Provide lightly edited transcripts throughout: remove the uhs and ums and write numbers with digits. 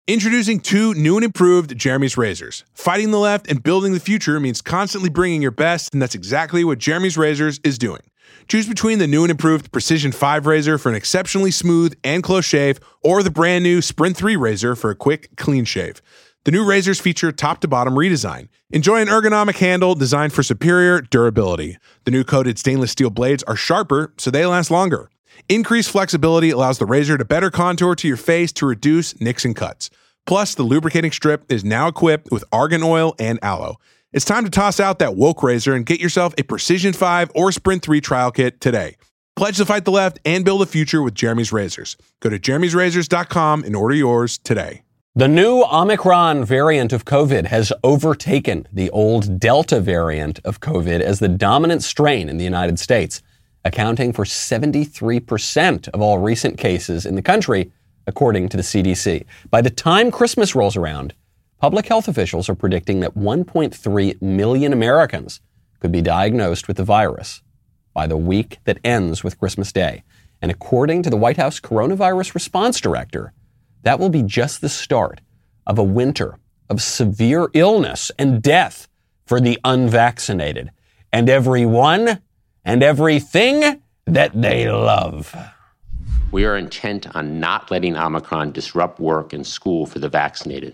Introducing two new and improved Jeremy's razors. Fighting the left and building the future means constantly bringing your best, and that's exactly what Jeremy's Razors is doing. Choose between the new and improved Precision 5 razor for an exceptionally smooth and close shave, or the brand new Sprint 3 razor for a quick, clean shave. The new razors feature top-to-bottom redesign. Enjoy an ergonomic handle designed for superior durability. The new coated stainless steel blades are sharper, so they last longer. Increased flexibility allows the razor to better contour to your face to reduce nicks and cuts. Plus, the lubricating strip is now equipped with argan oil and aloe. It's time to toss out that woke razor and get yourself a Precision 5 or Sprint 3 trial kit today. Pledge to fight the left and build a future with Jeremy's Razors. Go to jeremy'srazors.com and order yours today. The new Omicron variant of COVID has overtaken the old Delta variant of COVID as the dominant strain in the United States, accounting for 73% of all recent cases in the country, according to the CDC. By the time Christmas rolls around, public health officials are predicting that 1.3 million Americans could be diagnosed with the virus by the week that ends with Christmas Day. And according to the White House coronavirus response director, that will be just the start of a winter of severe illness and death for the unvaccinated and everyone and everything that they love. We are intent on not letting Omicron disrupt work and school for the vaccinated.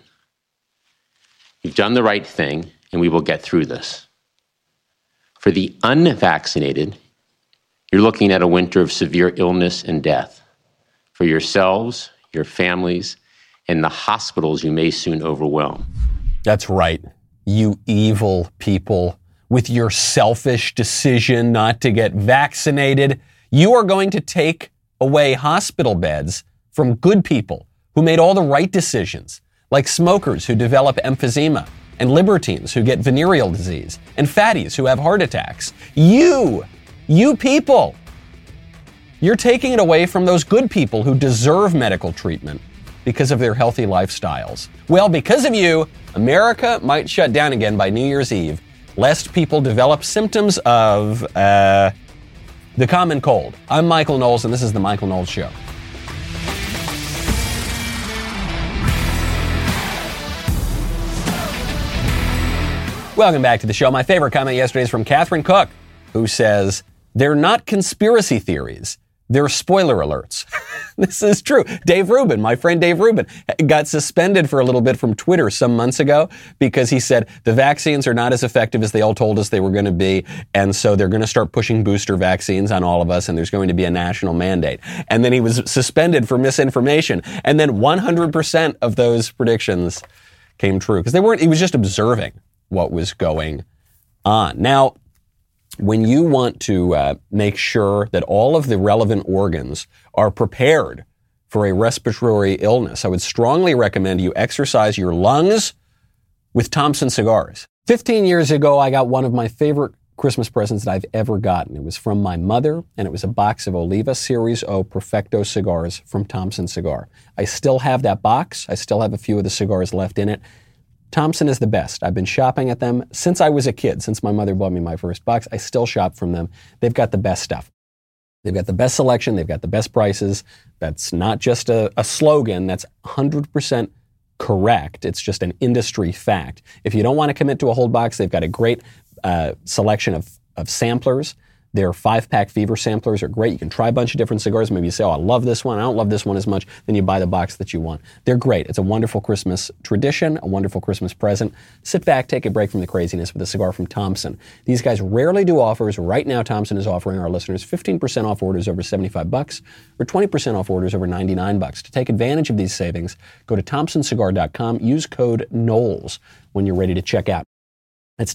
We've done the right thing, and we will get through this. For the unvaccinated, you're looking at a winter of severe illness and death. For yourselves, your families, and the hospitals you may soon overwhelm. That's right, you evil people. With your selfish decision not to get vaccinated, you are going to take away hospital beds from good people who made all the right decisions, like smokers who develop emphysema, and libertines who get venereal disease, and fatties who have heart attacks. You people, you're taking it away from those good people who deserve medical treatment because of their healthy lifestyles. Well, because of you, America might shut down again by New Year's Eve, lest people develop symptoms of, the common cold. I'm Michael Knowles, and this is The Michael Knowles Show. Welcome back to the show. My favorite comment yesterday is from Catherine Cook, who says, they're not conspiracy theories. They're spoiler alerts. This is true. Dave Rubin, my friend Dave Rubin, got suspended for a little bit from Twitter some months ago because he said the vaccines are not as effective as they all told us they were going to be, and so they're going to start pushing booster vaccines on all of us, and there's going to be a national mandate. And then he was suspended for misinformation, and then 100% of those predictions came true because he was just observing what was going on. Now, when you want to make sure that all of the relevant organs are prepared for a respiratory illness, I would strongly recommend you exercise your lungs with Thompson cigars. 15 years ago, I got one of my favorite Christmas presents that I've ever gotten. It was from my mother, and it was a box of Oliva Series O Perfecto cigars from Thompson Cigar. I still have that box. I still have a few of the cigars left in it. Thompson is the best. I've been shopping at them since I was a kid, since my mother bought me my first box. I still shop from them. They've got the best stuff. They've got the best selection. They've got the best prices. That's not just a slogan. That's 100% correct. It's just an industry fact. If you don't want to commit to a whole box, they've got a great selection of samplers. Their 5-pack Fever samplers are great. You can try a bunch of different cigars. Maybe you say, oh, I love this one. I don't love this one as much. Then you buy the box that you want. They're great. It's a wonderful Christmas tradition, a wonderful Christmas present. Sit back, take a break from the craziness with a cigar from Thompson. These guys rarely do offers. Right now, Thompson is offering our listeners 15% off orders over $75 or 20% off orders over $99. To take advantage of these savings, go to thompsoncigar.com. Use code Knowles when you're ready to check out. That's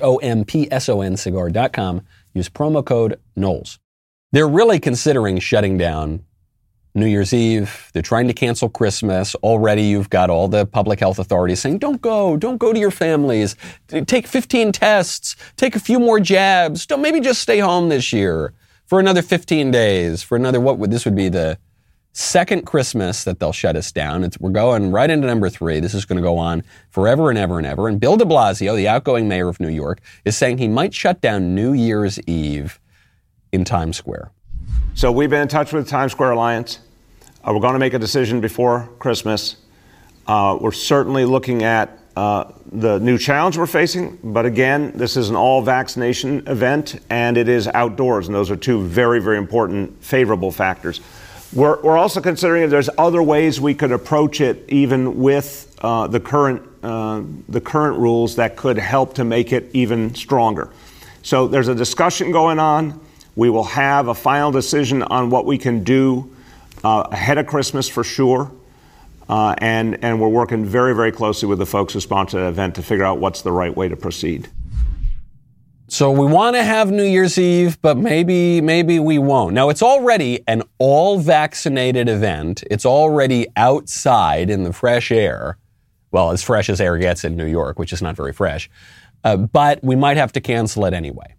THOMPSON cigar.com. Use promo code Knowles. They're really considering shutting down New Year's Eve. They're trying to cancel Christmas. Already you've got all the public health authorities saying, don't go to your families. Take 15 tests. Take a few more jabs. Maybe just stay home this year for another 15 days. This would be the second Christmas that they'll shut us down. We're going right into number 3. This is going to go on forever and ever and ever. And Bill de Blasio, the outgoing mayor of New York, is saying he might shut down New Year's Eve in Times Square. So we've been in touch with the Times Square Alliance. We're going to make a decision before Christmas. We're certainly looking at the new challenge we're facing. But again, this is an all-vaccination event, and it is outdoors. And those are two very, very important favorable factors. We're also considering if there's other ways we could approach it, even with the current rules, that could help to make it even stronger. So there's a discussion going on. We will have a final decision on what we can do ahead of Christmas for sure. And we're working very, very closely with the folks who sponsored the event to figure out what's the right way to proceed. So we want to have New Year's Eve, but maybe we won't. Now, it's already an all-vaccinated event. It's already outside in the fresh air. Well, as fresh as air gets in New York, which is not very fresh. But we might have to cancel it anyway.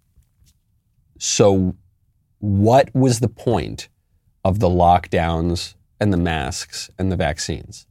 So what was the point of the lockdowns and the masks and the vaccines?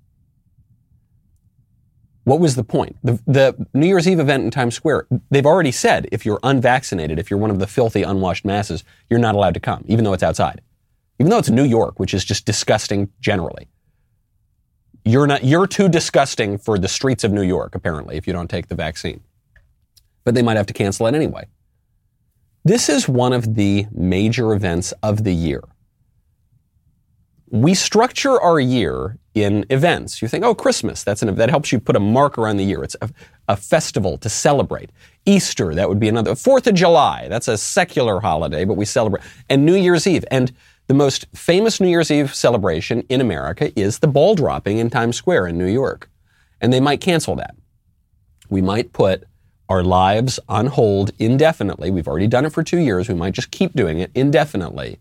What was the point? The New Year's Eve event in Times Square, they've already said if you're unvaccinated, if you're one of the filthy, unwashed masses, you're not allowed to come, even though it's outside. Even though it's New York, which is just disgusting generally. You're too disgusting for the streets of New York, apparently, if you don't take the vaccine. But they might have to cancel it anyway. This is one of the major events of the year. We structure our year in events. You think, oh, Christmas, that helps you put a marker on the year. It's a festival to celebrate. Easter, that would be another. 4th of July, that's a secular holiday, but we celebrate. And New Year's Eve. And the most famous New Year's Eve celebration in America is the ball dropping in Times Square in New York. And they might cancel that. We might put our lives on hold indefinitely. We've already done it for 2 years. We might just keep doing it indefinitely.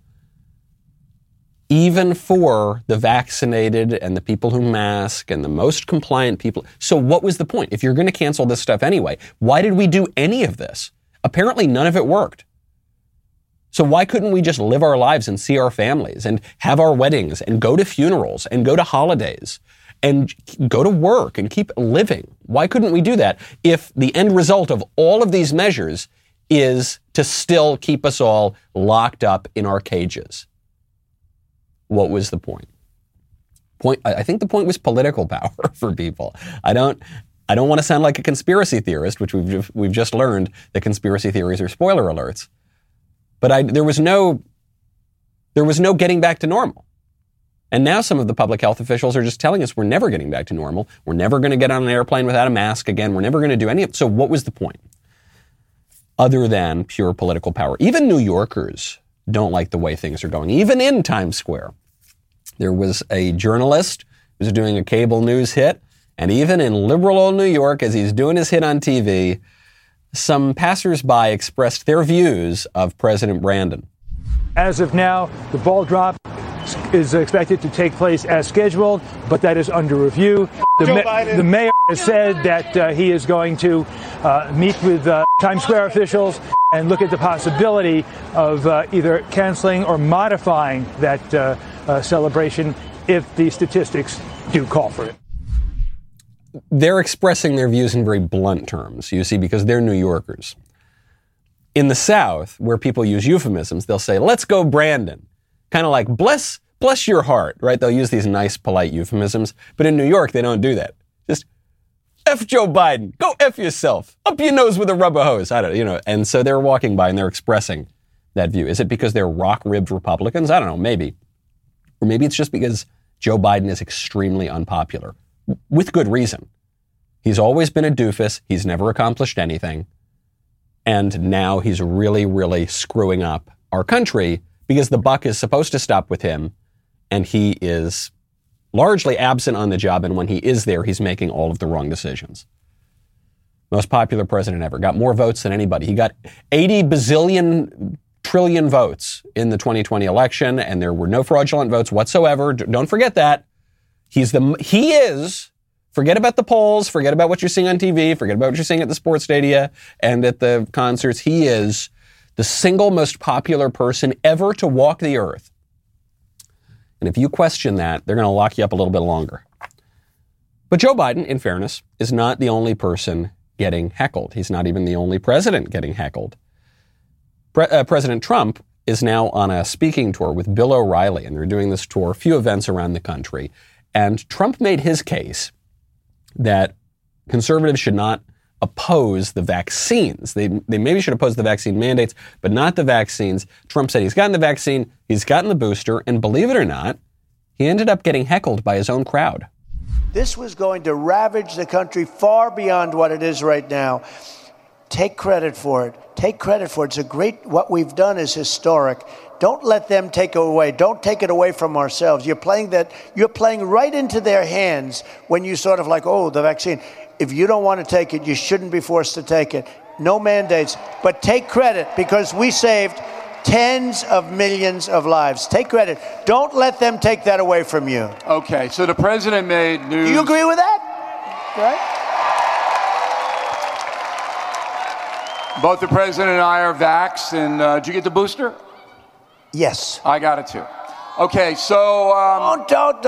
Even for the vaccinated and the people who mask and the most compliant people. So what was the point? If you're going to cancel this stuff anyway, why did we do any of this? Apparently none of it worked. So why couldn't we just live our lives and see our families and have our weddings and go to funerals and go to holidays and go to work and keep living? Why couldn't we do that if the end result of all of these measures is to still keep us all locked up in our cages? What was the point? I think the point was political power for people. I don't want to sound like a conspiracy theorist, which we've just learned that conspiracy theories are spoiler alerts. But there was no getting back to normal. And now some of the public health officials are just telling us we're never getting back to normal. We're never going to get on an airplane without a mask again. We're never going to do any of it. So what was the point? Other than pure political power. Even New Yorkers don't like the way things are going, even in Times Square. There was a journalist who was doing a cable news hit, and even in liberal old New York, as he's doing his hit on TV, some passersby expressed their views of President Brandon. As of now, the ball drop is expected to take place as scheduled, but that is under review. The mayor has said that he is going to meet with Times Square officials and look at the possibility of either canceling or modifying that celebration if the statistics do call for it. They're expressing their views in very blunt terms, you see, because they're New Yorkers. In the South, where people use euphemisms, they'll say, let's go Brandon. Kind of like, bless your heart, right? They'll use these nice, polite euphemisms. But in New York, they don't do that. Just, F Joe Biden. Go F yourself. Up your nose with a rubber hose. And so they're walking by and they're expressing that view. Is it because they're rock-ribbed Republicans? I don't know, maybe. Or maybe it's just because Joe Biden is extremely unpopular. With good reason. He's always been a doofus. He's never accomplished anything. And now he's really, really screwing up our country because the buck is supposed to stop with him, and he is largely absent on the job, and when he is there, he's making all of the wrong decisions. Most popular president ever. Got more votes than anybody. He got 80 bazillion trillion votes in the 2020 election, and there were no fraudulent votes whatsoever. Don't forget that. He is, forget about the polls, forget about what you're seeing on TV, forget about what you're seeing at the sports stadia and at the concerts. He is the single most popular person ever to walk the earth. And if you question that, they're going to lock you up a little bit longer. But Joe Biden, in fairness, is not the only person getting heckled. He's not even the only president getting heckled. President Trump is now on a speaking tour with Bill O'Reilly, and they're doing this tour, a few events around the country. And Trump made his case that conservatives should not oppose the vaccines. They maybe should oppose the vaccine mandates, but not the vaccines. Trump said he's gotten the vaccine, he's gotten the booster, and believe it or not, he ended up getting heckled by his own crowd. This was going to ravage the country far beyond what it is right now. Take credit for it. Take credit for it. It's a great, what we've done is historic. Don't let them take it away. Don't take it away from ourselves. You're playing right into their hands when you sort of like, oh, the vaccine. If you don't want to take it, you shouldn't be forced to take it. No mandates, but take credit because we saved tens of millions of lives. Take credit. Don't let them take that away from you. Okay, so the president made news. Do you agree with that? Right? Both the president and I are vaxxed, and did you get the booster? Yes. I got it too. Okay, so... Don't.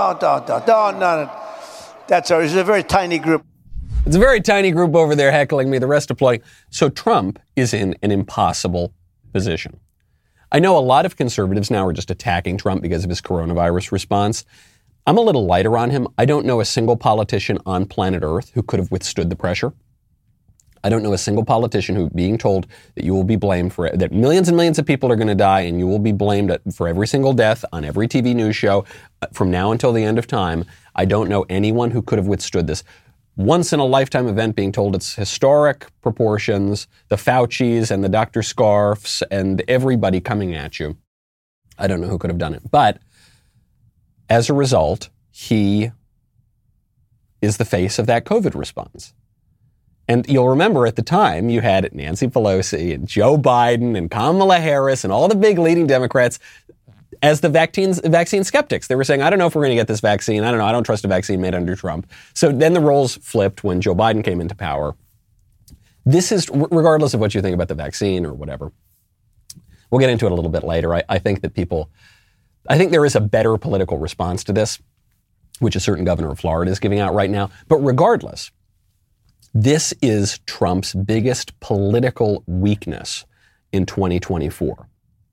That's all. It's a very tiny group. It's a very tiny group over there heckling me, the rest applauding. So Trump is in an impossible position. I know a lot of conservatives now are just attacking Trump because of his coronavirus response. I'm a little lighter on him. I don't know a single politician on planet Earth who could have withstood the pressure. I don't know a single politician who, being told that you will be blamed for it, that millions and millions of people are going to die and you will be blamed for every single death on every TV news show from now until the end of time. I don't know anyone who could have withstood this once-in-a-lifetime event being told its historic proportions, the Faucis and the Dr. Scarfs and everybody coming at you. I don't know who could have done it. But as a result, he is the face of that COVID response. And you'll remember at the time you had Nancy Pelosi and Joe Biden and Kamala Harris and all the big leading Democrats as the vaccine skeptics. They were saying, I don't know if we're going to get this vaccine. I don't know. I don't trust a vaccine made under Trump. So then the roles flipped when Joe Biden came into power. This is, regardless of what you think about the vaccine or whatever, we'll get into it a little bit later. I think there is a better political response to this, which a certain governor of Florida is giving out right now. But regardless, this is Trump's biggest political weakness in 2024.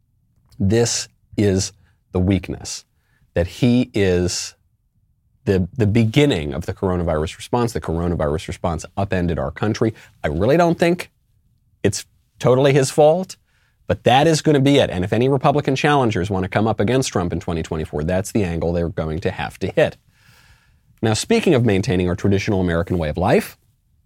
This is the weakness, that he is the beginning of the coronavirus response. The coronavirus response upended our country. I really don't think it's totally his fault, but that is going to be it. And if any Republican challengers want to come up against Trump in 2024, that's the angle they're going to have to hit. Now, speaking of maintaining our traditional American way of life,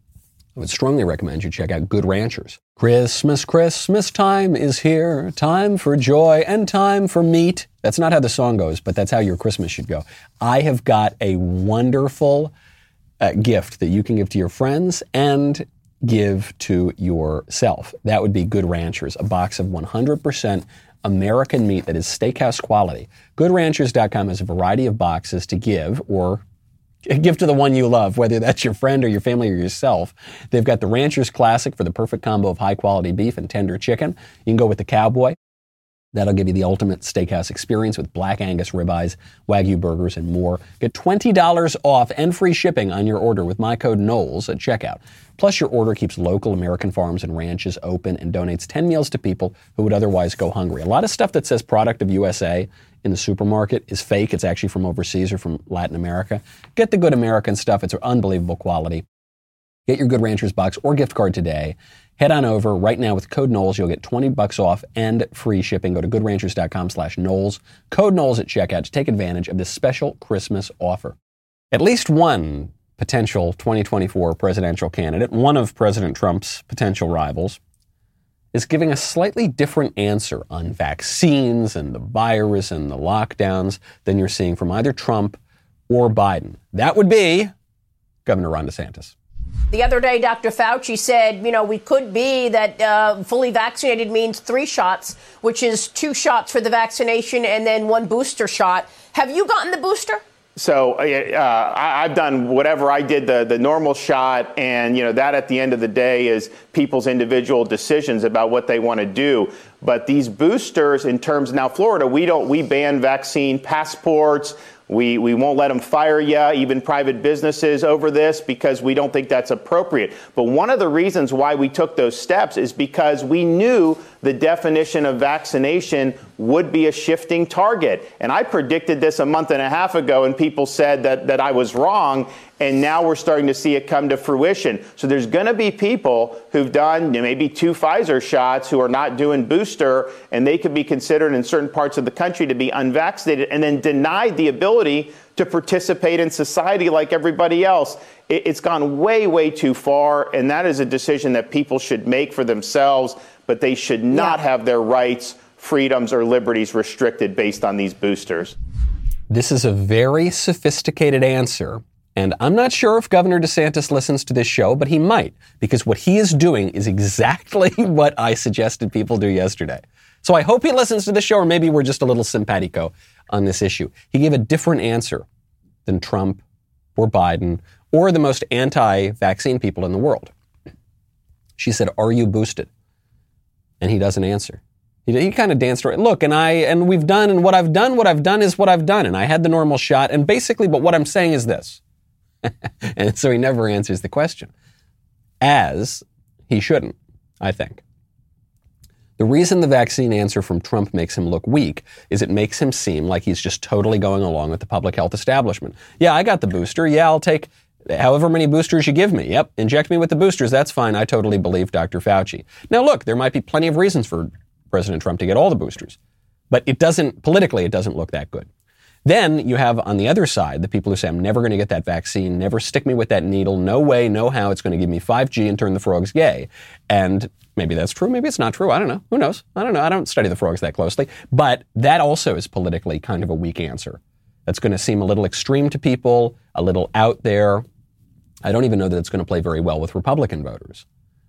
I would strongly recommend you check out Good Ranchers. Christmas time is here. Time for joy and time for meat. That's not how the song goes, but that's how your Christmas should go. I have got a wonderful gift that you can give to your friends and give to yourself. That would be Good Ranchers, a box of 100% American meat that is steakhouse quality. GoodRanchers.com has a variety of boxes to give or give to the one you love, whether that's your friend or your family or yourself. They've got the Rancher's Classic for the perfect combo of high-quality beef and tender chicken. You can go with the Cowboy. That'll give you the ultimate steakhouse experience with Black Angus ribeyes, Wagyu burgers, and more. Get $20 off and free shipping on your order with my code Knowles at checkout. Plus, your order keeps local American farms and ranches open and donates 10 meals to people who would otherwise go hungry. A lot of stuff that says product of USA in the supermarket is fake. It's actually from overseas or from Latin America. Get the good American stuff. It's unbelievable quality. Get your Good Ranchers box or gift card today. Head on over right now with code Knowles. You'll get $20 off and free shipping. Go to goodranchers.com/Knowles. Code Knowles at checkout to take advantage of this special Christmas offer. At least one potential 2024 presidential candidate, one of President Trump's potential rivals, is giving a slightly different answer on vaccines and the virus and the lockdowns than you're seeing from either Trump or Biden. That would be Governor Ron DeSantis. The other day, Dr. Fauci said, we could be that fully vaccinated means 3 shots, which is 2 shots for the vaccination and then 1 booster shot. Have you gotten the booster? So I've done whatever I did, the normal shot, and that at the end of the day is people's individual decisions about what they want to do. But these boosters, in terms now, Florida, we ban vaccine passports. We won't let them fire you, even private businesses, over this because we don't think that's appropriate. But one of the reasons why we took those steps is because we knew the definition of vaccination would be a shifting target. And I predicted this a month and a half ago, and people said that I was wrong. And now we're starting to see it come to fruition. So there's going to be people who've done maybe 2 Pfizer shots who are not doing booster, and they could be considered in certain parts of the country to be unvaccinated and then denied the ability to participate in society like everybody else. It's gone way, way too far, and that is a decision that people should make for themselves, but they should not have their rights, freedoms, or liberties restricted based on these boosters. This is a very sophisticated answer. And I'm not sure if Governor DeSantis listens to this show, but he might, because what he is doing is exactly what I suggested people do yesterday. So I hope he listens to the show, or maybe we're just a little simpatico on this issue. He gave a different answer than Trump or Biden or the most anti-vaccine people in the world. She said, "Are you boosted?" And he doesn't answer. He kind of danced around. Look, and we've done, and what I've done is what I've done. And I had the normal shot. And basically, but what I'm saying is this. And so he never answers the question. As he shouldn't, I think. The reason the vaccine answer from Trump makes him look weak is it makes him seem like he's just totally going along with the public health establishment. Yeah, I got the booster. Yeah, I'll take however many boosters you give me. Yep, inject me with the boosters. That's fine. I totally believe Dr. Fauci. Now, look, there might be plenty of reasons for President Trump to get all the boosters. But politically, it doesn't look that good. Then you have on the other side the people who say, I'm never going to get that vaccine, never stick me with that needle, no way, no how, it's going to give me 5G and turn the frogs gay. And maybe that's true, maybe it's not true, I don't know, who knows? I don't know, I don't study the frogs that closely. But that also is politically kind of a weak answer. That's going to seem a little extreme to people, a little out there. I don't even know that it's going to play very well with Republican voters.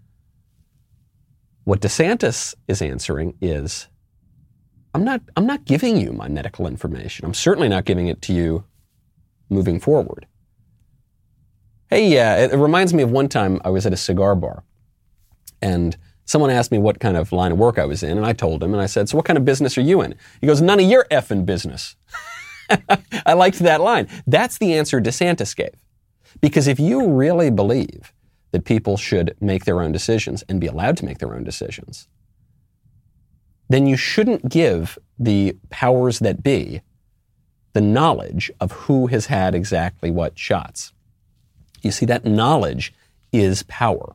What DeSantis is answering is, I'm not giving you my medical information. I'm certainly not giving it to you moving forward. Hey, it reminds me of one time I was at a cigar bar and someone asked me what kind of line of work I was in, and I told him, and I said, so what kind of business are you in? He goes, none of your effing business. I liked that line. That's the answer DeSantis gave. Because if you really believe that people should make their own decisions and be allowed to make their own decisions, then you shouldn't give the powers that be the knowledge of who has had exactly what shots. You see, that knowledge is power.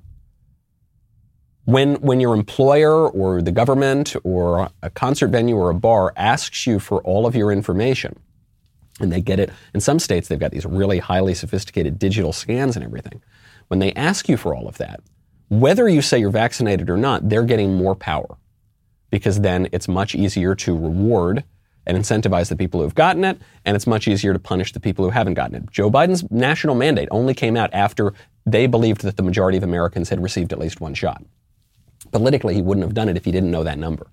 When your employer or the government or a concert venue or a bar asks you for all of your information, and they get it, in some states they've got these really highly sophisticated digital scans and everything. When they ask you for all of that, whether you say you're vaccinated or not, they're getting more power. Because then it's much easier to reward and incentivize the people who have gotten it, and it's much easier to punish the people who haven't gotten it. Joe Biden's national mandate only came out after they believed that the majority of Americans had received at least one shot. Politically, he wouldn't have done it if he didn't know that number.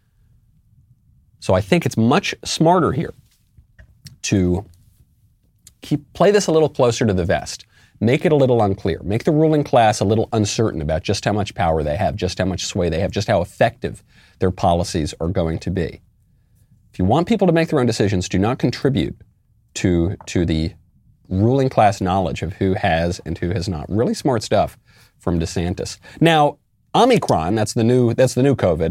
So I think it's much smarter here to play this a little closer to the vest. Make it a little unclear. Make the ruling class a little uncertain about just how much power they have, just how much sway they have, just how effective their policies are going to be. If you want people to make their own decisions, do not contribute to the ruling class knowledge of who has and who has not. Really smart stuff from DeSantis. Now, Omicron, that's the new COVID.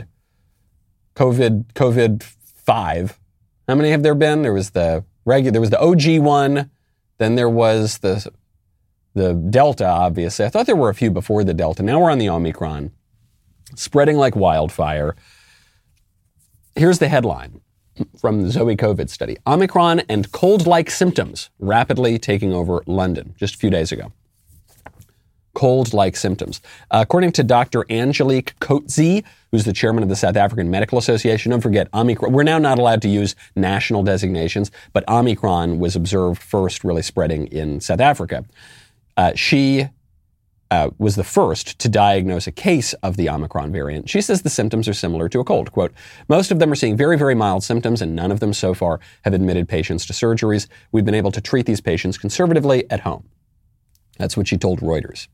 COVID 5. How many have there been? There was the OG one, then there was the Delta, obviously. I thought there were a few before the Delta. Now we're on the Omicron, spreading like wildfire. Here's the headline from the Zoe COVID study. Omicron and cold-like symptoms rapidly taking over London just a few days ago. Cold-like symptoms. According to Dr. Angelique Coetzee, who's the chairman of the South African Medical Association, don't forget, Omicron, we're now not allowed to use national designations, but Omicron was observed first really spreading in South Africa. She was the first to diagnose a case of the Omicron variant. She says the symptoms are similar to a cold. Quote, most of them are seeing very, very mild symptoms, and none of them so far have admitted patients to surgeries. We've been able to treat these patients conservatively at home. That's what she told Reuters.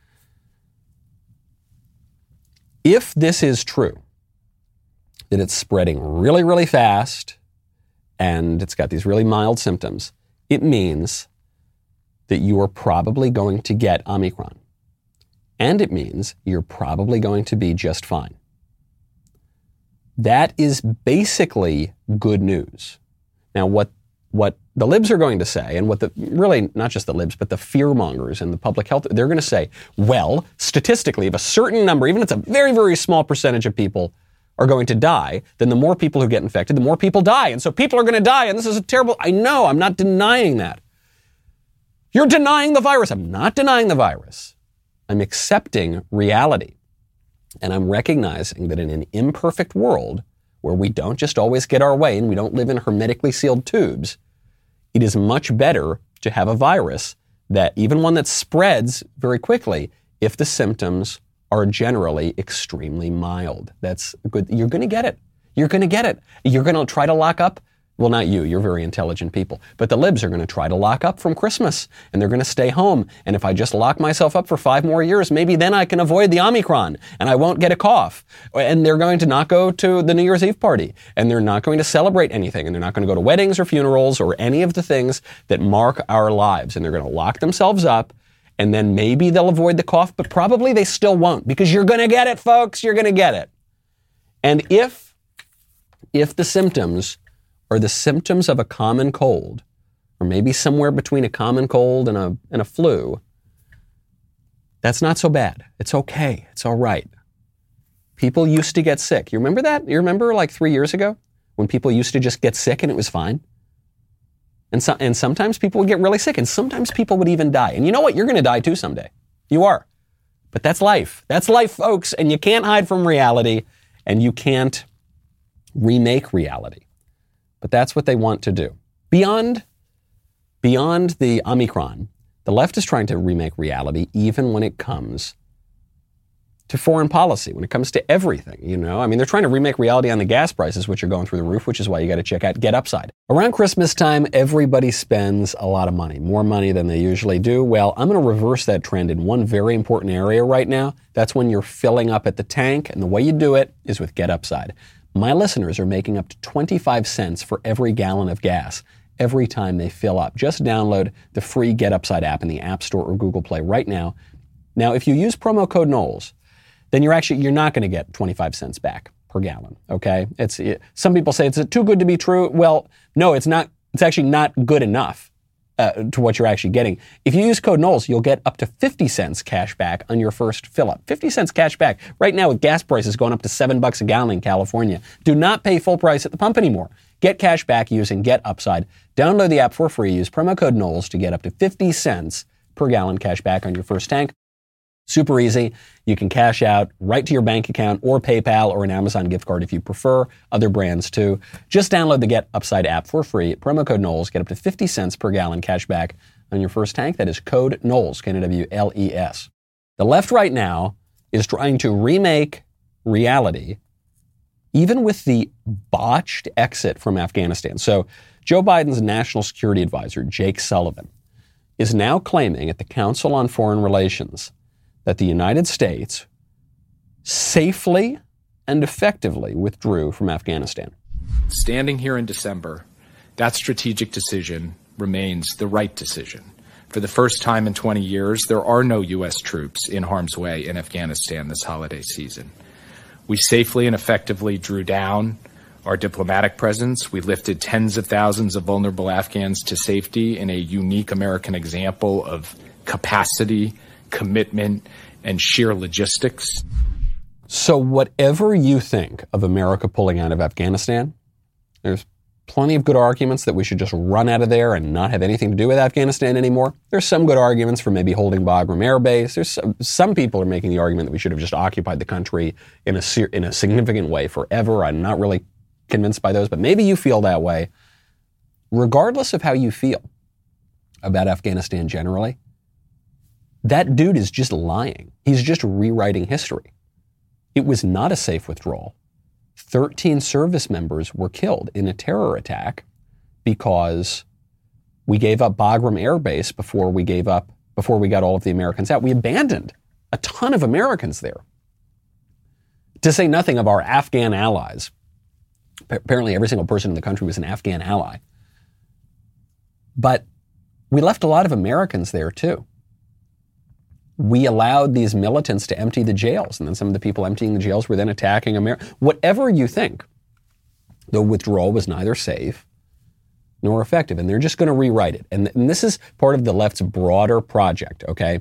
If this is true, that it's spreading really, really fast, and it's got these really mild symptoms, it means that you are probably going to get Omicron. And it means you're probably going to be just fine. That is basically good news. Now, what the libs are going to say, and really not just the libs, but the fearmongers and the public health, they're going to say, well, statistically, if a certain number, even if it's a very, very small percentage of people are going to die, then the more people who get infected, the more people die. And so people are going to die, and this is a terrible, I know, I'm not denying that. You're denying the virus. I'm not denying the virus. I'm accepting reality. And I'm recognizing that in an imperfect world, where we don't just always get our way and we don't live in hermetically sealed tubes, it is much better to have a virus that, even one that spreads very quickly, if the symptoms are generally extremely mild. That's good. You're going to get it. You're going to get it. You're going to try to lock up. Well, not you. You're very intelligent people. But the libs are going to try to lock up from Christmas, and they're going to stay home. And if I just lock myself up for 5 more years, maybe then I can avoid the Omicron, and I won't get a cough. And they're going to not go to the New Year's Eve party, and they're not going to celebrate anything, and they're not going to go to weddings or funerals or any of the things that mark our lives. And they're going to lock themselves up, and then maybe they'll avoid the cough, but probably they still won't, because you're going to get it, folks. You're going to get it. And if the symptoms are the symptoms of a common cold, or maybe somewhere between a common cold and a flu, that's not so bad. It's okay. It's all right. People used to get sick. You remember that? You remember like 3 years ago when people used to just get sick and it was fine? And sometimes people would get really sick, and sometimes people would even die. And you know what? You're going to die too someday. You are. But that's life. That's life, folks. And you can't hide from reality, and you can't remake reality. But that's what they want to do. Beyond the Omicron, the left is trying to remake reality even when it comes to foreign policy, when it comes to everything, you know? I mean, they're trying to remake reality on the gas prices, which are going through the roof, which is why you got to check out Get Upside. Around Christmas time, everybody spends a lot of money, more money than they usually do. Well, I'm going to reverse that trend in one very important area right now. That's when you're filling up at the tank, and the way you do it is with Get Upside. My listeners are making up to 25 cents for every gallon of gas every time they fill up. Just download the free Get Upside app in the App Store or Google Play right now. Now, if you use promo code Knowles, then you're not going to get 25 cents back per gallon, okay? Some people say it's too good to be true. Well, no, it's not. It's actually not good enough to what you're actually getting. If you use code Knowles, you'll get up to 50 cents cash back on your first fill up. 50 cents cash back. Right now, with gas prices going up to $7 a gallon in California, do not pay full price at the pump anymore. Get cash back using Get Upside. Download the app for free. Use promo code Knowles to get up to 50 cents per gallon cash back on your first tank. Super easy. You can cash out right to your bank account or PayPal or an Amazon gift card if you prefer. Other brands too. Just download the Get Upside app for free. Promo code Knowles. Get up to 50 cents per gallon cash back on your first tank. That is code Knowles, Knowles. The left right now is trying to remake reality, even with the botched exit from Afghanistan. So Joe Biden's national security advisor, Jake Sullivan, is now claiming at the Council on Foreign Relations that the United States safely and effectively withdrew from Afghanistan. Standing here in December, that strategic decision remains the right decision. For the first time in 20 years, there are no U.S. troops in harm's way in Afghanistan this holiday season. We safely and effectively drew down our diplomatic presence. We lifted tens of thousands of vulnerable Afghans to safety in a unique American example of capacity, commitment, and sheer logistics. So whatever you think of America pulling out of Afghanistan, there's plenty of good arguments that we should just run out of there and not have anything to do with Afghanistan anymore. There's some good arguments for maybe holding Bagram Air Base. There's some people are making the argument that we should have just occupied the country in a significant way forever. I'm not really convinced by those, but maybe you feel that way. Regardless of how you feel about Afghanistan generally, that dude is just lying. He's just rewriting history. It was not a safe withdrawal. 13 service members were killed in a terror attack because we gave up Bagram Air Base before we got all of the Americans out. We abandoned a ton of Americans there. To say nothing of our Afghan allies. Apparently every single person in the country was an Afghan ally. But we left a lot of Americans there too. we allowed these militants to empty the jails, and then some of the people emptying the jails were then attacking America. Whatever you think, the withdrawal was neither safe nor effective, and they're just going to rewrite it. And this is part of the left's broader project, okay?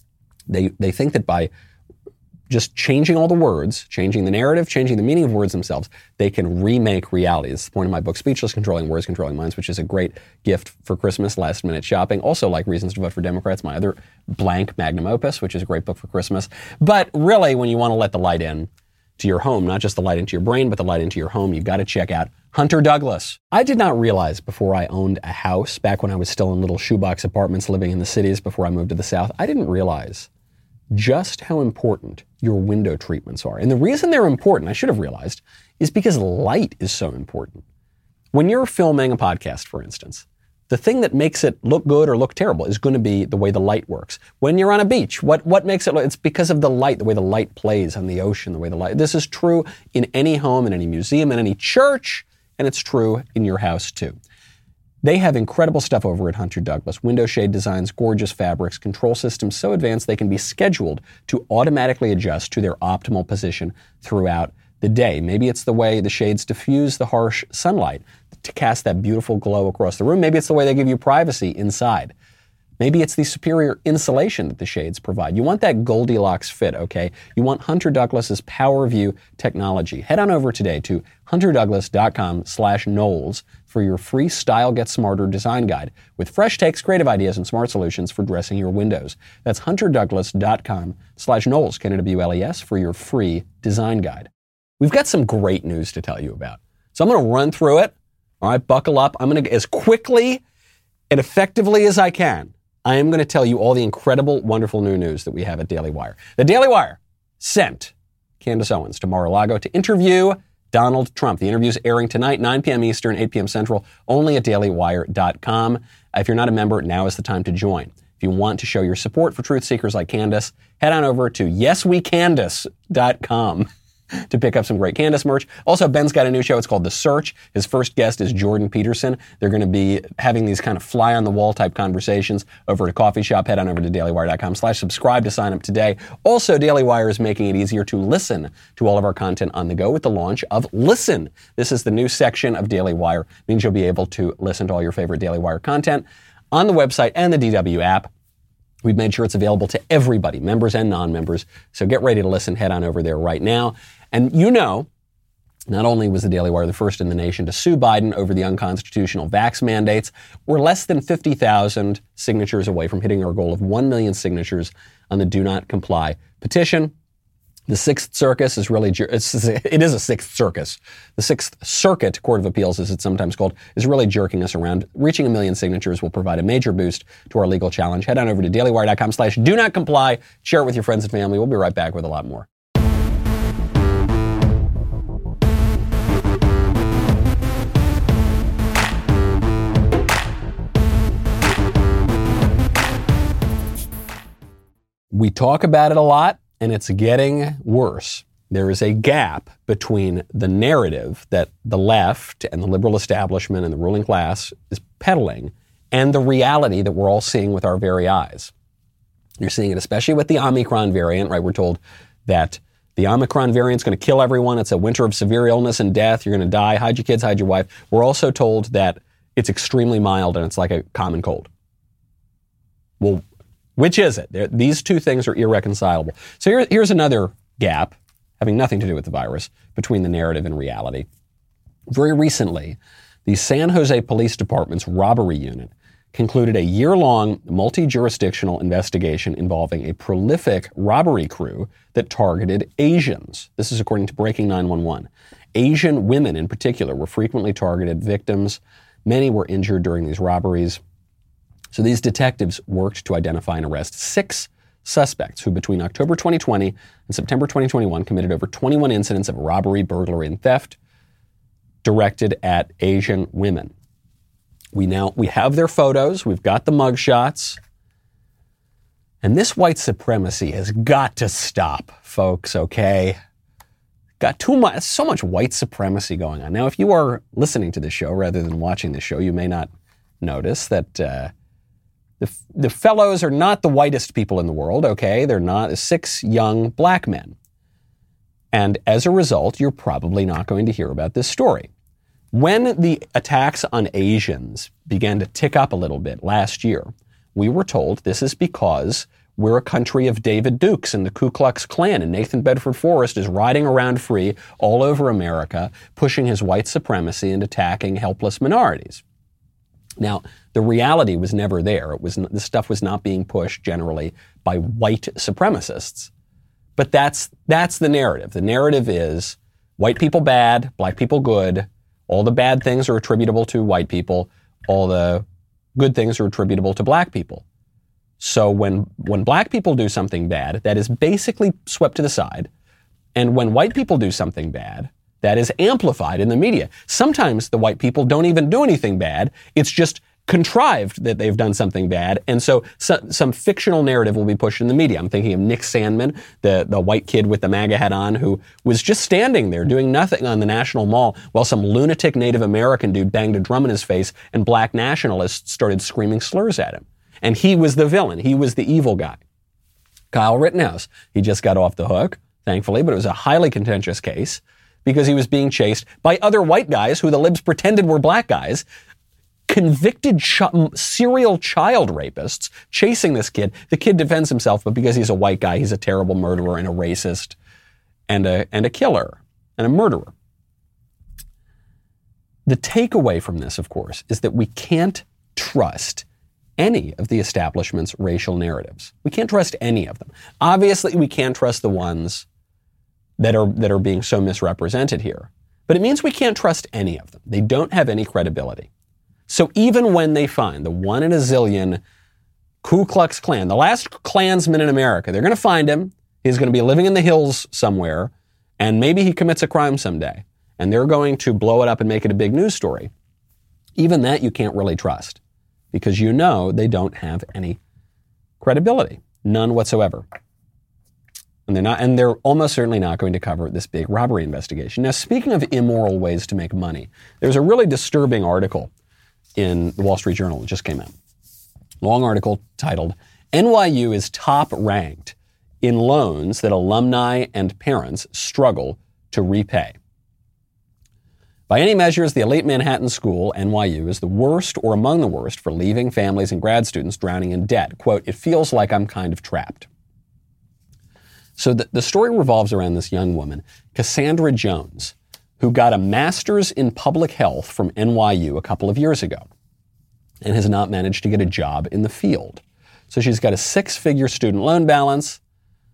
They think that by just changing all the words, changing the narrative, changing the meaning of words themselves, they can remake reality. This is the point of my book, Speechless: Controlling Words, Controlling Minds, which is a great gift for Christmas, last-minute shopping. Also, like Reasons to Vote for Democrats, my other blank magnum opus, which is a great book for Christmas. But really, when you want to let the light in to your home, not just the light into your brain, but the light into your home, you've got to check out Hunter Douglas. I did not realize before I owned a house, back when I was still in little shoebox apartments living in the cities before I moved to the South, I didn't realize just how important your window treatments are. And the reason they're important, I should have realized, is because light is so important. When you're filming a podcast, for instance, the thing that makes it look good or look terrible is going to be the way the light works. When you're on a beach, what makes it look? It's because of the light, the way the light plays on the ocean, the way the light. This is true in any home, in any museum, in any church, and it's true in your house too. They have incredible stuff over at Hunter Douglas. Window shade designs, gorgeous fabrics, control systems so advanced they can be scheduled to automatically adjust to their optimal position throughout the day. Maybe it's the way the shades diffuse the harsh sunlight to cast that beautiful glow across the room. Maybe it's the way they give you privacy inside. Maybe it's the superior insulation that the shades provide. You want that Goldilocks fit, okay? You want Hunter Douglas's PowerView technology. Head on over today to hunterdouglas.com/Knowles for your free Style Get Smarter design guide with fresh takes, creative ideas, and smart solutions for dressing your windows. That's hunterdouglas.com/Knowles, Knowles, for your free design guide. We've got some great news to tell you about. So I'm going to run through it. All right, buckle up. I'm going to, as quickly and effectively as I can, I am going to tell you all the incredible, wonderful new news that we have at Daily Wire. The Daily Wire sent Candace Owens to Mar-a-Lago to interview Donald Trump. The interview's airing tonight, 9 p.m. Eastern, 8 p.m. Central, only at dailywire.com. If you're not a member, now is the time to join. If you want to show your support for truth seekers like Candace, head on over to yeswecandace.com to pick up some great Candace merch. Also, Ben's got a new show. It's called The Search. His first guest is Jordan Peterson. They're going to be having these kind of fly-on-the-wall type conversations over at a coffee shop. Head on over to dailywire.com/subscribe to sign up today. Also, Daily Wire is making it easier to listen to all of our content on the go with the launch of Listen. This is the new section of Daily Wire. It means you'll be able to listen to all your favorite Daily Wire content on the website and the DW app. We've made sure it's available to everybody, members and non-members. So get ready to listen. Head on over there right now. And you know, not only was the Daily Wire the first in the nation to sue Biden over the unconstitutional vax mandates, we're less than 50,000 signatures away from hitting our goal of 1 million signatures on the Do Not Comply petition. The Sixth Circus is really, it is a Sixth Circus. The Sixth Circuit Court of Appeals, as it's sometimes called, is really jerking us around. Reaching 1 million signatures will provide a major boost to our legal challenge. Head on over to dailywire.com/do not comply. Share it with your friends and family. We'll be right back with a lot more. We talk about it a lot, and it's getting worse. There is a gap between the narrative that the left and the liberal establishment and the ruling class is peddling and the reality that we're all seeing with our very eyes. You're seeing it especially with the Omicron variant, right? We're told that the Omicron variant is going to kill everyone. It's a winter of severe illness and death. You're going to die. Hide your kids, hide your wife. We're also told that it's extremely mild and it's like a common cold. Well, which is it? These two things are irreconcilable. So here's another gap, having nothing to do with the virus, between the narrative and reality. Very recently, the San Jose Police Department's robbery unit concluded a year-long multi-jurisdictional investigation involving a prolific robbery crew that targeted Asians. This is according to Breaking 911. Asian women in particular were frequently targeted victims. Many were injured during these robberies. So these detectives worked to identify and arrest 6 suspects who between October 2020 and September 2021 committed over 21 incidents of robbery, burglary, and theft directed at Asian women. We have their photos. We've got the mugshots. And this white supremacy has got to stop, folks, okay? Got so much white supremacy going on. Now, if you are listening to this show rather than watching this show, you may not notice that The fellows are not the whitest people in the world, okay? They're not 6 young black men. And as a result, you're probably not going to hear about this story. When the attacks on Asians began to tick up a little bit last year, we were told this is because we're a country of David Dukes and the Ku Klux Klan, and Nathan Bedford Forrest is riding around free all over America, pushing his white supremacy and attacking helpless minorities. Now, the reality was never there. This stuff was not being pushed generally by white supremacists. But that's the narrative. The narrative is white people bad, black people good. All the bad things are attributable to white people. All the good things are attributable to black people. So when black people do something bad, that is basically swept to the side. And when white people do something bad, that is amplified in the media. Sometimes the white people don't even do anything bad. It's just contrived that they've done something bad. And so some fictional narrative will be pushed in the media. I'm thinking of Nick Sandmann, the white kid with the MAGA hat on, who was just standing there doing nothing on the National Mall while some lunatic Native American dude banged a drum in his face and black nationalists started screaming slurs at him. And he was the villain. He was the evil guy. Kyle Rittenhouse, he just got off the hook, thankfully, but it was a highly contentious case because he was being chased by other white guys who the libs pretended were black guys, convicted serial child rapists chasing this kid. The kid defends himself, but because he's a white guy, he's a terrible murderer and a racist and a killer and a murderer. The takeaway from this, of course, is that we can't trust any of the establishment's racial narratives. We can't trust any of them. Obviously, we can't trust the ones that are being so misrepresented here. But it means we can't trust any of them. They don't have any credibility. So even when they find the one in a zillion Ku Klux Klan, the last Klansman in America, they're going to find him. He's going to be living in the hills somewhere, and maybe he commits a crime someday. And they're going to blow it up and make it a big news story. Even that you can't really trust, because you know they don't have any credibility. None whatsoever. And they're almost certainly not going to cover this big robbery investigation. Now, speaking of immoral ways to make money, there's a really disturbing article in the Wall Street Journal that just came out. Long article titled, NYU is top ranked in loans that alumni and parents struggle to repay. By any measures, the elite Manhattan school, NYU, is the worst or among the worst for leaving families and grad students drowning in debt. Quote, it feels like I'm kind of trapped. So the story revolves around this young woman, Cassandra Jones, who got a master's in public health from NYU a couple of years ago and has not managed to get a job in the field. So she's got a 6-figure student loan balance.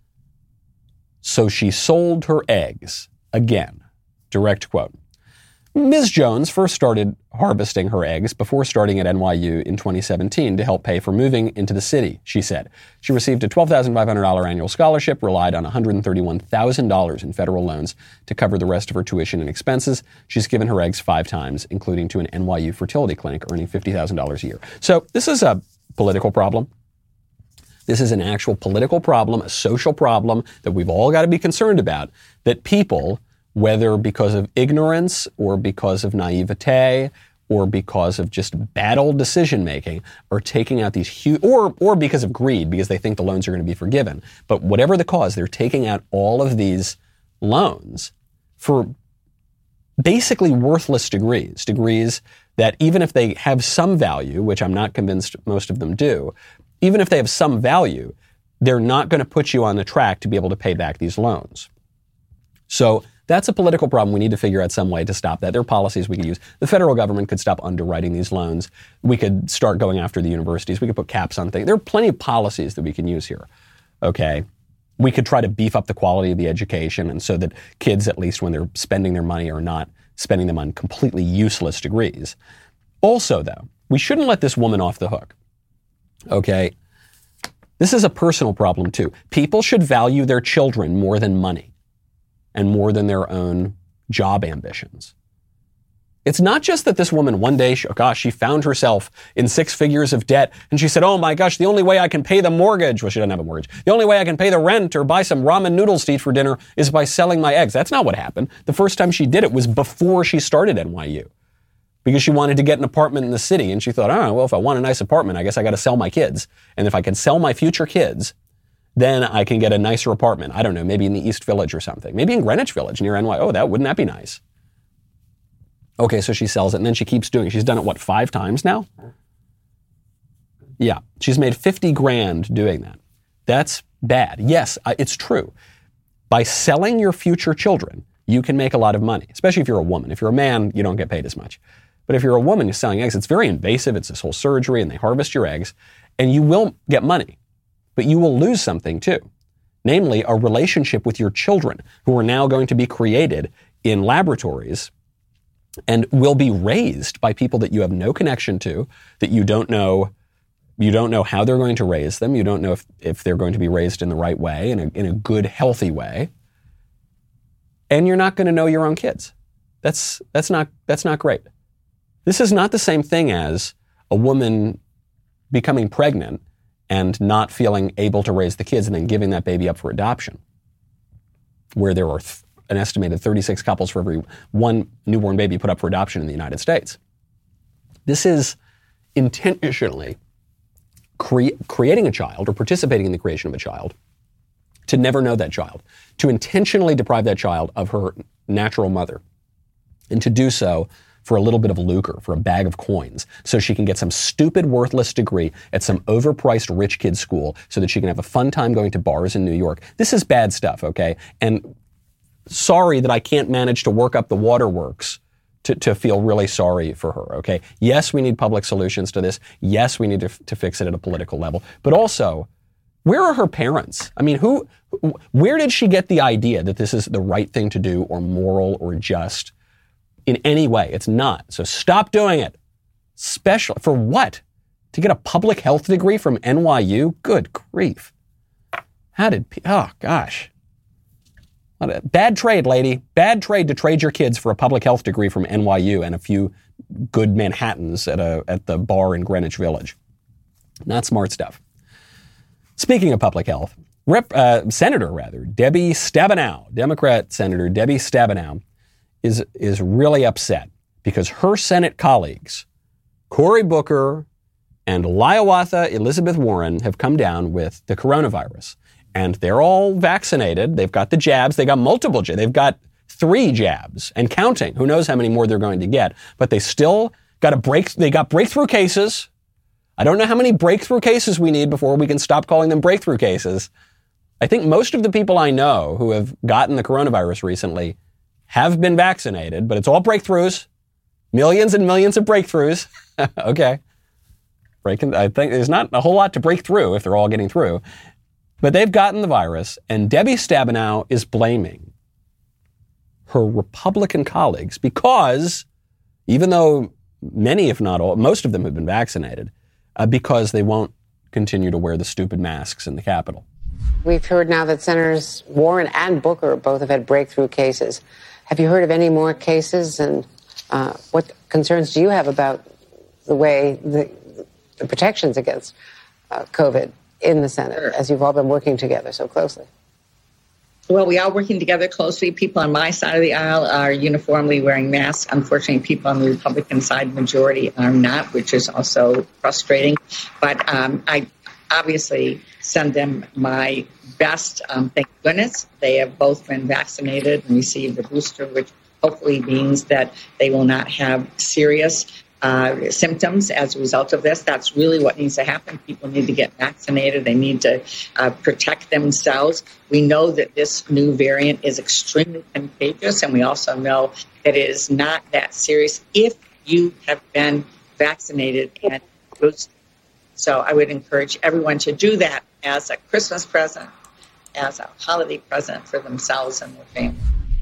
So she sold her eggs. Again, direct quote. Ms. Jones first started harvesting her eggs before starting at NYU in 2017 to help pay for moving into the city, she said. She received a $12,500 annual scholarship, relied on $131,000 in federal loans to cover the rest of her tuition and expenses. She's given her eggs 5 times, including to an NYU fertility clinic, earning $50,000 a year. So this is a political problem. This is an actual political problem, a social problem that we've all got to be concerned about, that people, whether because of ignorance or because of naivete or because of just bad old decision-making, are taking out these huge, or because of greed, because they think the loans are going to be forgiven. But whatever the cause, they're taking out all of these loans for basically worthless degrees that even if they have some value, which I'm not convinced most of them do, even if they have some value, they're not going to put you on the track to be able to pay back these loans. So that's a political problem. We need to figure out some way to stop that. There are policies we could use. The federal government could stop underwriting these loans. We could start going after the universities. We could put caps on things. There are plenty of policies that we can use here. Okay. We could try to beef up the quality of the education, and so that kids, at least when they're spending their money, are not spending them on completely useless degrees. Also, though, we shouldn't let this woman off the hook. Okay. This is a personal problem too. People should value their children more than money and more than their own job ambitions. It's not just that this woman one day, she found herself in 6 figures of debt and she said, oh my gosh, the only way I can pay the mortgage, well, she doesn't have a mortgage, the only way I can pay the rent or buy some ramen noodles to eat for dinner is by selling my eggs. That's not what happened. The first time she did it was before she started NYU. because she wanted to get an apartment in the city. And she thought, oh, well, if I want a nice apartment, I guess I got to sell my kids. And if I can sell my future kids, then I can get a nicer apartment. I don't know, maybe in the East Village or something. Maybe in Greenwich Village near NY. Oh, wouldn't that be nice? Okay, so she sells it, and then she keeps doing it. She's done it, 5 times now? Yeah, she's made $50,000 doing that. That's bad. Yes, it's true. By selling your future children, you can make a lot of money, especially if you're a woman. If you're a man, you don't get paid as much. But if you're a woman, you're selling eggs, it's very invasive. It's this whole surgery, and they harvest your eggs, and you will get money. But you will lose something too, namely a relationship with your children who are now going to be created in laboratories and will be raised by people that you have no connection to, that you don't know how they're going to raise them. You don't know if they're going to be raised in the right way, in a good, healthy way. And you're not going to know your own kids. That's not great. This is not the same thing as a woman becoming pregnant and not feeling able to raise the kids and then giving that baby up for adoption, where there are an estimated 36 couples for every one newborn baby put up for adoption in the United States. This is intentionally creating a child or participating in the creation of a child to never know that child, to intentionally deprive that child of her natural mother, and to do so for a little bit of lucre, for a bag of coins, so she can get some stupid, worthless degree at some overpriced rich kid's school so that she can have a fun time going to bars in New York. This is bad stuff, okay? And sorry that I can't manage to work up the waterworks to feel really sorry for her, okay? Yes, we need public solutions to this. Yes, we need to fix it at a political level. But also, where are her parents? I mean, where did she get the idea that this is the right thing to do or moral or just? In any way. It's not. So stop doing it. For what? To get a public health degree from NYU? Good grief. Oh gosh. Bad trade, lady. Bad trade to trade your kids for a public health degree from NYU and a few good Manhattans at the bar in Greenwich Village. Not smart stuff. Speaking of public health, Senator Debbie Stabenow, Democrat Senator Debbie Stabenow, is really upset because her Senate colleagues, Cory Booker and Hiawatha Elizabeth Warren, have come down with the coronavirus. And they're all vaccinated. They've got the jabs. They got multiple jabs. They've got 3 jabs and counting. Who knows how many more they're going to get. But they still got they got breakthrough cases. I don't know how many breakthrough cases we need before we can stop calling them breakthrough cases. I think most of the people I know who have gotten the coronavirus recently have been vaccinated, but it's all breakthroughs. Millions and millions of breakthroughs. Okay. I think there's not a whole lot to break through if they're all getting through. But they've gotten the virus, and Debbie Stabenow is blaming her Republican colleagues because, even though many, if not all, most of them have been vaccinated, because they won't continue to wear the stupid masks in the Capitol. We've heard now that Senators Warren and Booker both have had breakthrough cases. Have you heard of any more cases, and what concerns do you have about the way the protections against COVID in the Senate, as you've all been working together so closely? Well, we are working together closely. People on my side of the aisle are uniformly wearing masks. Unfortunately, people on the Republican side, majority, are not, which is also frustrating. But I obviously send them my best. Thank goodness they have both been vaccinated and received the booster, which hopefully means that they will not have serious symptoms as a result of this. That's really what needs to happen. People need to get vaccinated. They need to protect themselves. We know that this new variant is extremely contagious, and we also know that it is not that serious if you have been vaccinated and boosted. So I would encourage everyone to do that as a Christmas present, as a holiday present for themselves and their family.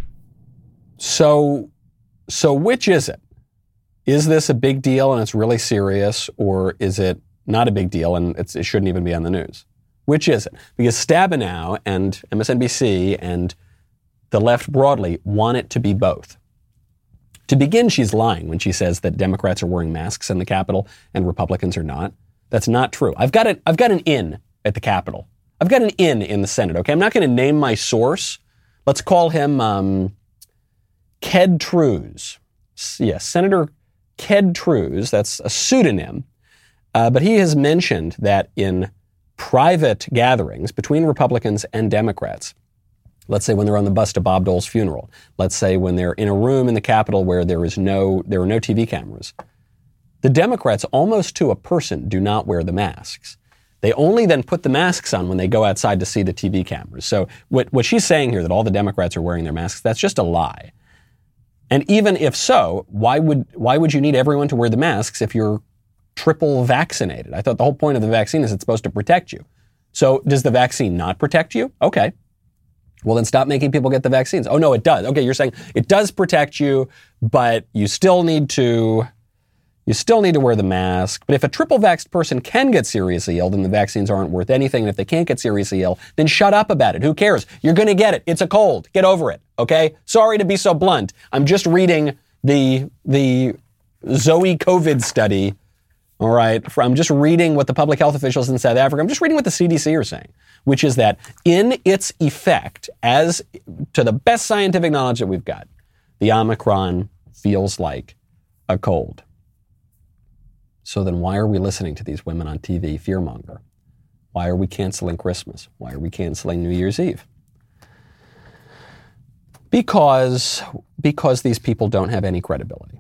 So which is it? Is this a big deal and it's really serious, or is it not a big deal and it shouldn't even be on the news? Which is it? Because Stabenow and MSNBC and the left broadly want it to be both. To begin, she's lying when she says that Democrats are wearing masks in the Capitol and Republicans are not. That's not true. I've got an in at the Capitol. I've got an in the Senate, okay? I'm not going to name my source. Let's call him Ked Truz. Yes, Senator Ked Truz, that's a pseudonym, but he has mentioned that in private gatherings between Republicans and Democrats, let's say when they're on the bus to Bob Dole's funeral, let's say when they're in a room in the Capitol where there are no TV cameras, the Democrats, almost to a person, do not wear the masks. They only then put the masks on when they go outside to see the TV cameras. So what she's saying here, that all the Democrats are wearing their masks, that's just a lie. And even if so, why would you need everyone to wear the masks if you're triple vaccinated? I thought the whole point of the vaccine is it's supposed to protect you. So does the vaccine not protect you? Okay. Well, then stop making people get the vaccines. Oh, no, it does. Okay, you're saying it does protect you, but you still need to wear the mask. But if a triple vaxxed person can get seriously ill, then the vaccines aren't worth anything. And if they can't get seriously ill, then shut up about it. Who cares? You're going to get it. It's a cold. Get over it. Okay? Sorry to be so blunt. I'm just reading the Zoe COVID study. All right? I'm just reading what the public health officials in South Africa, I'm just reading what the CDC are saying, which is that in its effect, as to the best scientific knowledge that we've got, the Omicron feels like a cold. So then why are we listening to these women on TV fearmonger? Why are we canceling Christmas? Why are we canceling New Year's Eve? Because these people don't have any credibility.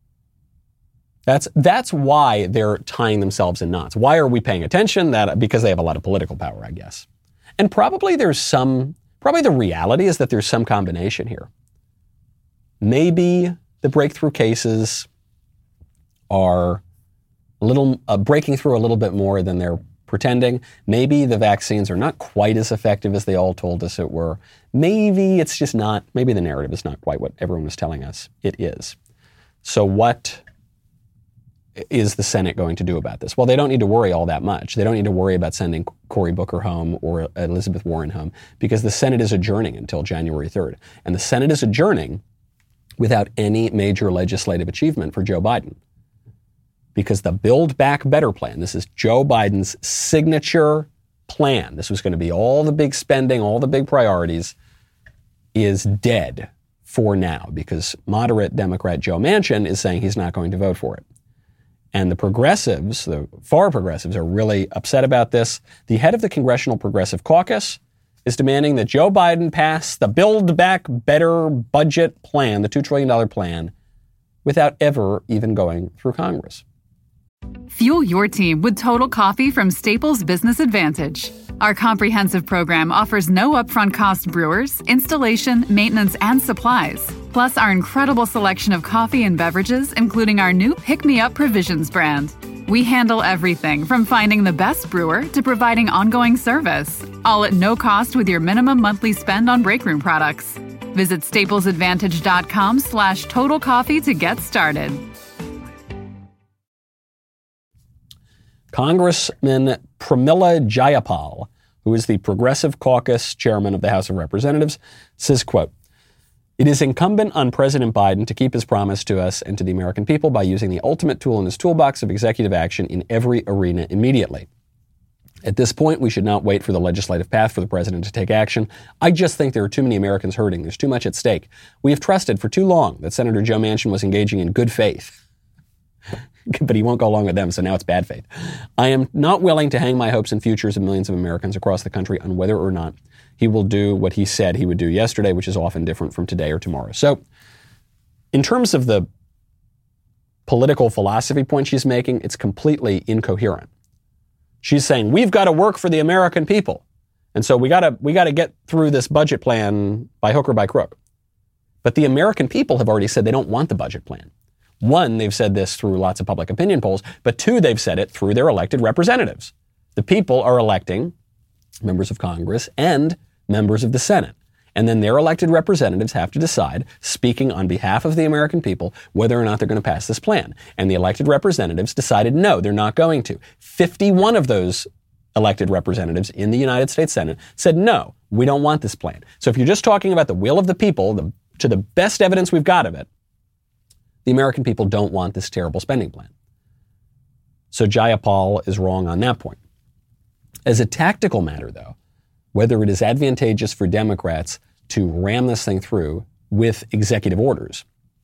That's why they're tying themselves in knots. Why are we paying attention? Because they have a lot of political power, I guess. And probably the reality is that there's some combination here. Maybe the breakthrough cases are breaking through a little bit more than they're pretending. Maybe the vaccines are not quite as effective as they all told us it were. Maybe it's just not, maybe the narrative is not quite what everyone was telling us it is. So what is the Senate going to do about this? Well, they don't need to worry all that much. They don't need to worry about sending Cory Booker home or Elizabeth Warren home, because the Senate is adjourning until January 3rd. And the Senate is adjourning without any major legislative achievement for Joe Biden. Because the Build Back Better plan, this is Joe Biden's signature plan. This was going to be all the big spending, all the big priorities, is dead for now, because moderate Democrat Joe Manchin is saying he's not going to vote for it. And the progressives, the far progressives, are really upset about this. The head of the Congressional Progressive Caucus is demanding that Joe Biden pass the Build Back Better budget plan, the $2 trillion plan, without ever even going through Congress. Fuel your team with Total Coffee from Staples Business Advantage. Our comprehensive program offers no upfront cost brewers, installation, maintenance, and supplies. Plus our incredible selection of coffee and beverages, including our new Pick Me Up Provisions brand. We handle everything from finding the best brewer to providing ongoing service, all at no cost with your minimum monthly spend on breakroom products. Visit staplesadvantage.com/Total Coffee to get started. Congressman Pramila Jayapal, who is the Progressive Caucus chairman of the House of Representatives, says, quote, "It is incumbent on President Biden to keep his promise to us and to the American people by using the ultimate tool in his toolbox of executive action in every arena immediately. At this point, we should not wait for the legislative path for the president to take action. I just think there are too many Americans hurting. There's too much at stake. We have trusted for too long that Senator Joe Manchin was engaging in good faith." But he won't go along with them, so now it's bad faith. "I am not willing to hang my hopes and futures of millions of Americans across the country on whether or not he will do what he said he would do yesterday, which is often different from today or tomorrow." So in terms of the political philosophy point she's making, it's completely incoherent. She's saying, we've got to work for the American people. And so we got to get through this budget plan by hook or by crook. But the American people have already said they don't want the budget plan. One, they've said this through lots of public opinion polls, but two, they've said it through their elected representatives. The people are electing members of Congress and members of the Senate. And then their elected representatives have to decide, speaking on behalf of the American people, whether or not they're going to pass this plan. And the elected representatives decided no, they're not going to. 51 of those elected representatives in the United States Senate said no, we don't want this plan. So if you're just talking about the will of the people, to the best evidence we've got of it, the American people don't want this terrible spending plan. So Jayapal is wrong on that point. As a tactical matter, though, whether it is advantageous for Democrats to ram this thing through with executive orders,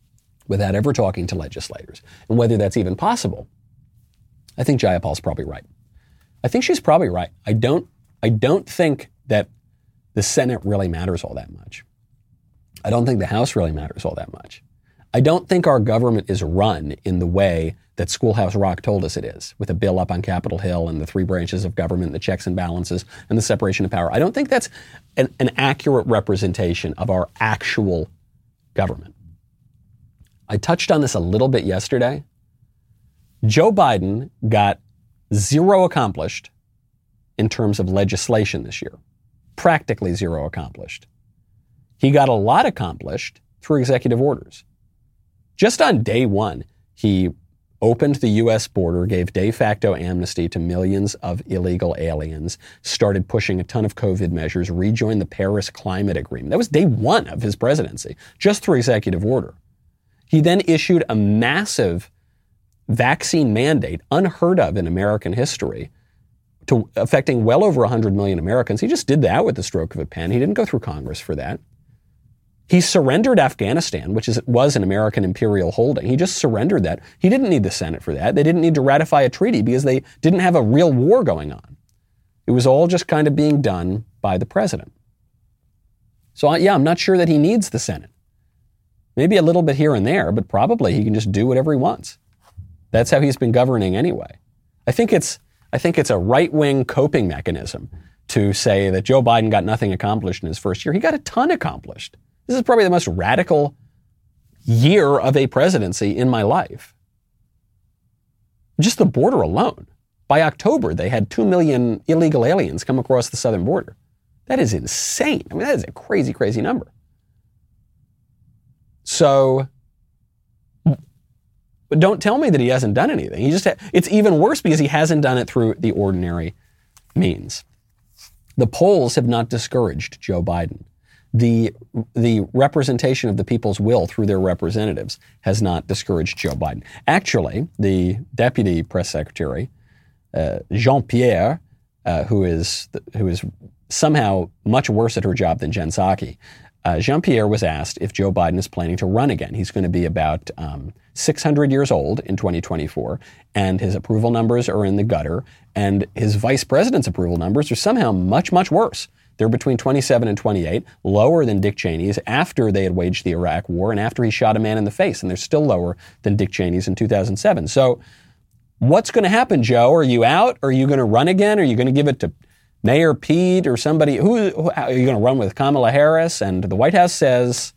without ever talking to legislators. And whether that's even possible, I think Jayapal's probably right. I think she's probably right. I don't think that the Senate really matters all that much. I don't think the House really matters all that much. I don't think our government is run in the way that Schoolhouse Rock told us it is, with a bill up on Capitol Hill and the three branches of government, the checks and balances, and the separation of power. I don't think that's an accurate representation of our actual government. I touched on this a little bit yesterday. Joe Biden got zero accomplished in terms of legislation this year. Practically zero accomplished. He got a lot accomplished through executive orders. Just on day one, he opened the U.S. border, gave de facto amnesty to millions of illegal aliens, started pushing a ton of COVID measures, rejoined the Paris Climate Agreement. That was day one of his presidency, just through executive order. He then issued a massive vaccine mandate, unheard of in American history, affecting well over 100 million Americans. He just did that with the stroke of a pen. He didn't go through Congress for that. He surrendered Afghanistan, which was an American imperial holding. He just surrendered that. He didn't need the Senate for that. They didn't need to ratify a treaty because they didn't have a real war going on. It was all just kind of being done by the president. So, I'm not sure that he needs the Senate. Maybe a little bit here and there, but probably he can just do whatever he wants. That's how he's been governing anyway. I think it's a right-wing coping mechanism to say that Joe Biden got nothing accomplished in his first year. He got a ton accomplished. This is probably the most radical year of a presidency in my life. Just the border alone. By October, they had 2 million illegal aliens come across the southern border. That is insane. I mean, that is a crazy, crazy number. So, but don't tell me that he hasn't done anything. It's even worse because he hasn't done it through the ordinary means. The polls have not discouraged Joe Biden. The representation of the people's will through their representatives has not discouraged Joe Biden. Actually, the deputy press secretary, Jean-Pierre, who is somehow much worse at her job than Jen Psaki, Jean-Pierre was asked if Joe Biden is planning to run again. He's going to be about 600 years old in 2024, and his approval numbers are in the gutter, and his vice president's approval numbers are somehow much, much worse. They're between 27 and 28, lower than Dick Cheney's after they had waged the Iraq War and after he shot a man in the face, and they're still lower than Dick Cheney's in 2007. So what's going to happen, Joe? Are you out? Are you going to run again? Are you going to give it to Mayor Pete or somebody? Who are you going to run with? Kamala Harris? And the White House says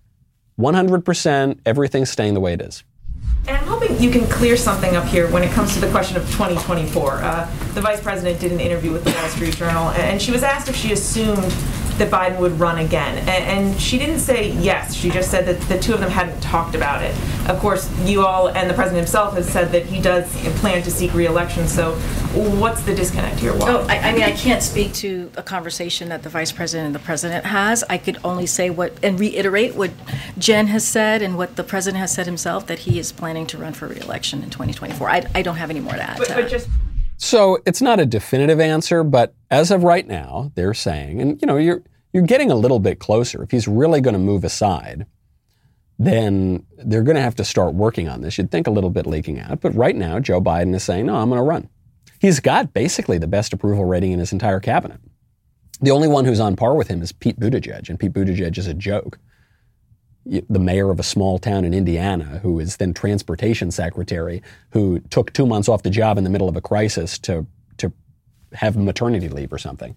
100% everything's staying the way it is. And I'm hoping you can clear something up here when it comes to the question of 2024. The vice president did an interview with the Wall Street Journal, and she was asked if she assumed that Biden would run again. And she didn't say yes. She just said that the two of them hadn't talked about it. Of course, you all and the president himself has said that he does plan to seek re-election. So what's the disconnect here? Oh, I can't speak to a conversation that the vice president and the president has. I could only say and reiterate what Jen has said and what the president has said himself, that he is planning to run for re-election in 2024. I don't have any more to add. So it's not a definitive answer, but as of right now, they're saying, and you're getting a little bit closer. If he's really going to move aside, then they're going to have to start working on this. You'd think a little bit leaking out, but right now, Joe Biden is saying, no, I'm going to run. He's got basically the best approval rating in his entire cabinet. The only one who's on par with him is Pete Buttigieg, and Pete Buttigieg is a joke. The mayor of a small town in Indiana, who is then transportation secretary, who took 2 months off the job in the middle of a crisis to have maternity leave or something,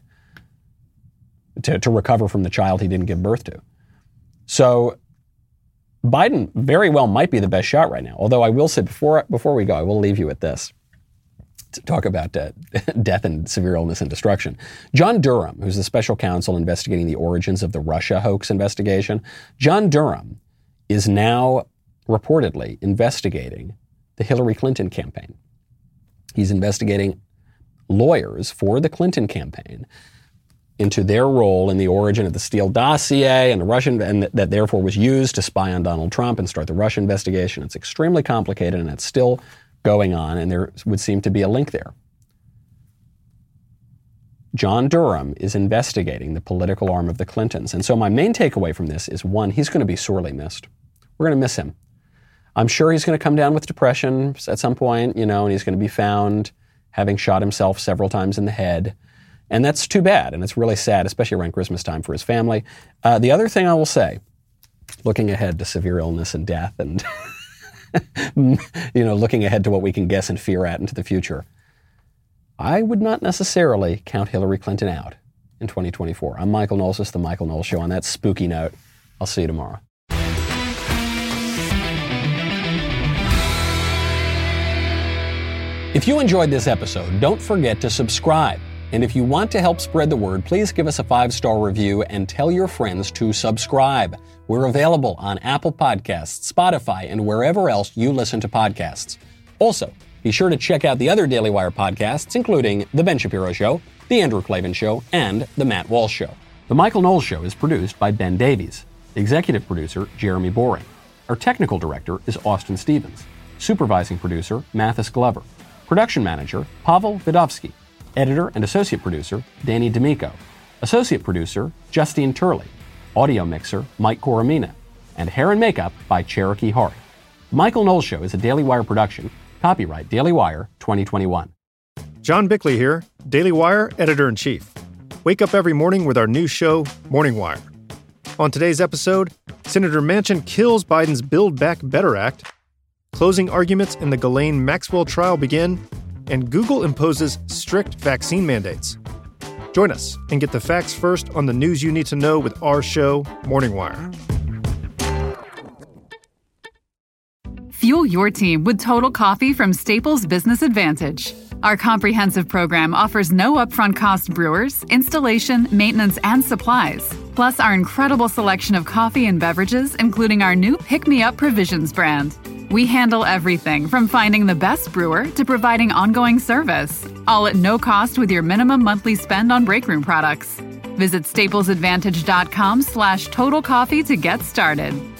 to recover from the child he didn't give birth to. So Biden very well might be the best shot right now. Although I will say before we go, I will leave you with this. To talk about death and severe illness and destruction. John Durham, who's the special counsel investigating the origins of the Russia hoax investigation, John Durham is now reportedly investigating the Hillary Clinton campaign. He's investigating lawyers for the Clinton campaign into their role in the origin of the Steele dossier and the Russian, and that therefore was used to spy on Donald Trump and start the Russia investigation. It's extremely complicated, and it's still going on, and there would seem to be a link there. John Durham is investigating the political arm of the Clintons. And so my main takeaway from this is, one, he's going to be sorely missed. We're going to miss him. I'm sure he's going to come down with depression at some point, and he's going to be found having shot himself several times in the head. And that's too bad, and it's really sad, especially around Christmas time for his family. The other thing I will say, looking ahead to severe illness and death and, looking ahead to what we can guess and fear at into the future, I would not necessarily count Hillary Clinton out in 2024. I'm Michael Knowles. This is The Michael Knowles Show. On that spooky note, I'll see you tomorrow. If you enjoyed this episode, don't forget to subscribe. And if you want to help spread the word, please give us a 5-star review and tell your friends to subscribe. We're available on Apple Podcasts, Spotify, and wherever else you listen to podcasts. Also, be sure to check out the other Daily Wire podcasts, including The Ben Shapiro Show, The Andrew Klavan Show, and The Matt Walsh Show. The Michael Knowles Show is produced by Ben Davies. Executive producer, Jeremy Boring. Our technical director is Austin Stevens. Supervising producer, Mathis Glover. Production manager, Pavel Vidovsky. Editor and associate producer, Danny D'Amico. Associate producer, Justine Turley. Audio mixer, Mike Coromina. And hair and makeup by Cherokee Hart. The Michael Knowles Show is a Daily Wire production. Copyright Daily Wire 2021. John Bickley here, Daily Wire Editor-in-Chief. Wake up every morning with our new show, Morning Wire. On today's episode, Senator Manchin kills Biden's Build Back Better Act, closing arguments in the Ghislaine Maxwell trial begin, and Google imposes strict vaccine mandates. Join us and get the facts first on the news you need to know with our show, Morning Wire. Fuel your team with Total Coffee from Staples Business Advantage. Our comprehensive program offers no upfront cost brewers, installation, maintenance, and supplies. Plus our incredible selection of coffee and beverages, including our new Pick Me Up Provisions brand. We handle everything from finding the best brewer to providing ongoing service, all at no cost with your minimum monthly spend on breakroom products. Visit staplesadvantage.com/total coffee to get started.